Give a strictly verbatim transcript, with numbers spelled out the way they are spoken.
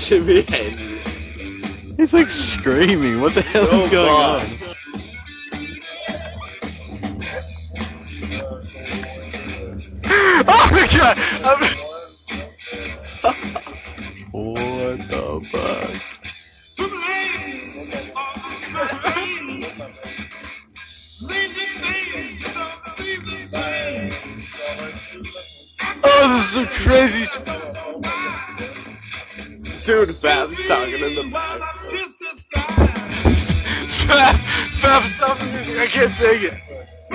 should be Henry. He's like screaming. What the hell So is going far. on? Oh my god! I'm- What the fuck? Oh, this is some crazy sh- Dude, Fab's talking in the back. Fab, Fab, stop the music, I can't take it.